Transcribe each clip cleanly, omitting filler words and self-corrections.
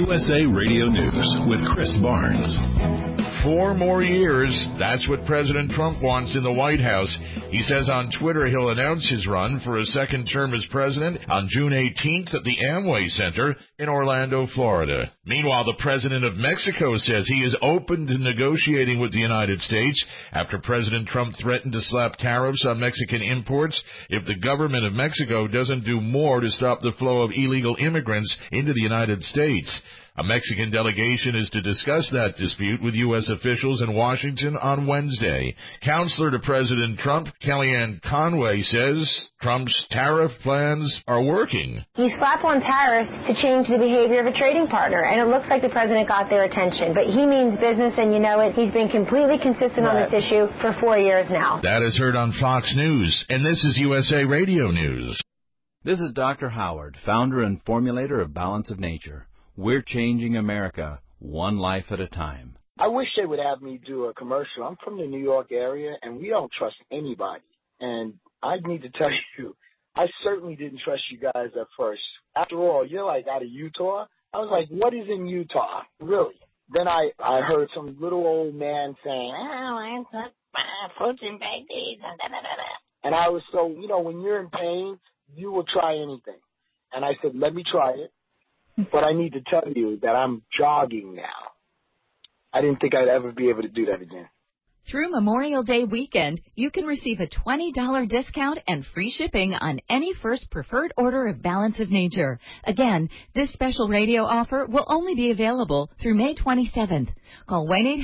USA Radio News with Chris Barnes. 4 more years. That's what President Trump wants in the White House. He says on Twitter he'll announce his run for a second term as president on June 18th at the Amway Center in Orlando, Florida. Meanwhile, the president of Mexico says he is open to negotiating with the United States after President Trump threatened to slap tariffs on Mexican imports if the government of Mexico doesn't do more to stop the flow of illegal immigrants into the United States. A Mexican delegation is to discuss that dispute with U.S. officials in Washington on Wednesday. Counselor to President Trump, Kellyanne Conway, says Trump's tariff plans are working. You slap on tariffs to change the behavior of a trading partner, and it looks like the president got their attention. But he means business, and you know it. He's been completely consistent on this issue for 4 years now. That is heard on Fox News, and this is USA Radio News. This is Dr. Howard, founder and formulator of Balance of Nature. We're changing America, one life at a time. I wish they would have me do a commercial. I'm from the New York area, and we don't trust anybody. And I need to tell you, I certainly didn't trust you guys at first. After all, you're like out of Utah. I was like, what is in Utah? Really? Then I heard some little old man saying, oh, it's not fruits and veggies. And I was so, when you're in pain, you will try anything. And I said, let me try it. But I need to tell you that I'm jogging now. I didn't think I'd ever be able to do that again. Through Memorial Day weekend, you can receive a $20 discount and free shipping on any first preferred order of Balance of Nature. Again, this special radio offer will only be available through May 27th. Call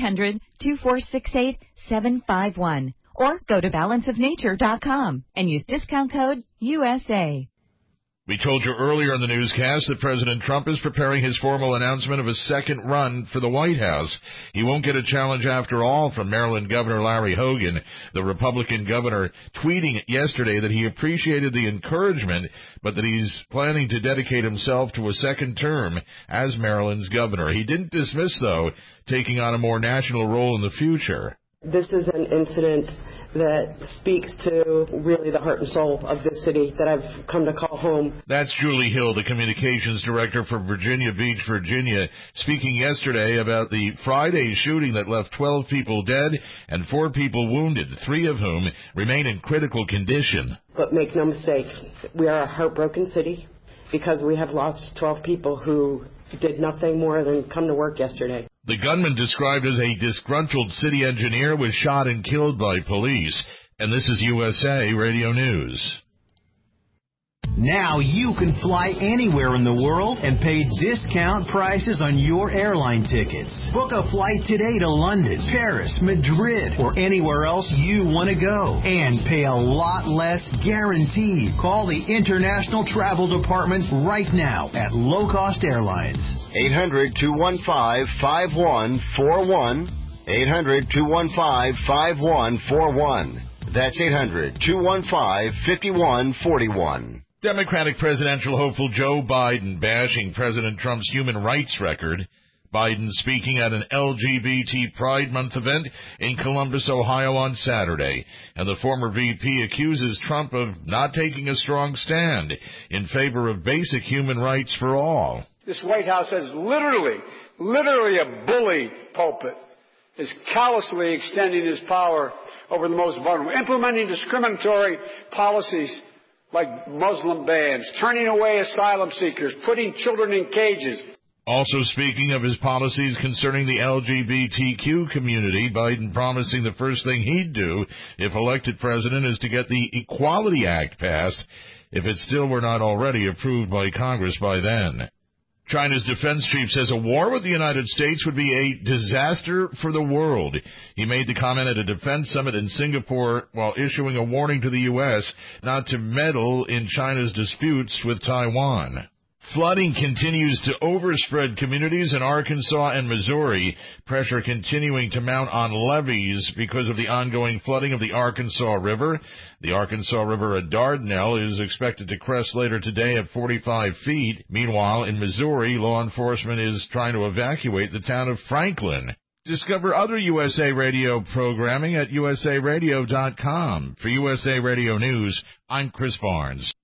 1-800-2468-751 or go to balanceofnature.com and use discount code USA. We told you earlier in the newscast that President Trump is preparing his formal announcement of a second run for the White House. He won't get a challenge after all from Maryland Governor Larry Hogan, the Republican governor, tweeting yesterday that he appreciated the encouragement, but that he's planning to dedicate himself to a second term as Maryland's governor. He didn't dismiss, though, taking on a more national role in the future. This is an incident that speaks to really the heart and soul of this city that I've come to call home. That's Julie Hill, the communications director for Virginia Beach, Virginia, speaking yesterday about the Friday shooting that left 12 people dead and 4 people wounded, 3 of whom remain in critical condition. But make no mistake, we are a heartbroken city because we have lost 12 people who did nothing more than come to work yesterday. The gunman, described as a disgruntled city engineer, was shot and killed by police. And this is USA Radio News. Now you can fly anywhere in the world and pay discount prices on your airline tickets. Book a flight today to London, Paris, Madrid, or anywhere else you want to go. And pay a lot less guaranteed. Call the International Travel Department right now at Low Cost Airlines. 800-215-5141. 800-215-5141. That's 800-215-5141. Democratic presidential hopeful Joe Biden bashing President Trump's human rights record. Biden speaking at an LGBT Pride Month event in Columbus, Ohio on Saturday. And the former VP accuses Trump of not taking a strong stand in favor of basic human rights for all. This White House has literally a bully pulpit, is callously extending his power over the most vulnerable, implementing discriminatory policies like Muslim bans, turning away asylum seekers, putting children in cages. Also speaking of his policies concerning the LGBTQ community, Biden promising the first thing he'd do if elected president is to get the Equality Act passed, if it still were not already approved by Congress by then. China's defense chief says a war with the United States would be a disaster for the world. He made the comment at a defense summit in Singapore while issuing a warning to the U.S. not to meddle in China's disputes with Taiwan. Flooding continues to overspread communities in Arkansas and Missouri, pressure continuing to mount on levees because of the ongoing flooding of the Arkansas River. The Arkansas River at Dardanelle is expected to crest later today at 45 feet. Meanwhile, in Missouri, law enforcement is trying to evacuate the town of Franklin. Discover other USA Radio programming at usaradio.com. For USA Radio News, I'm Chris Barnes.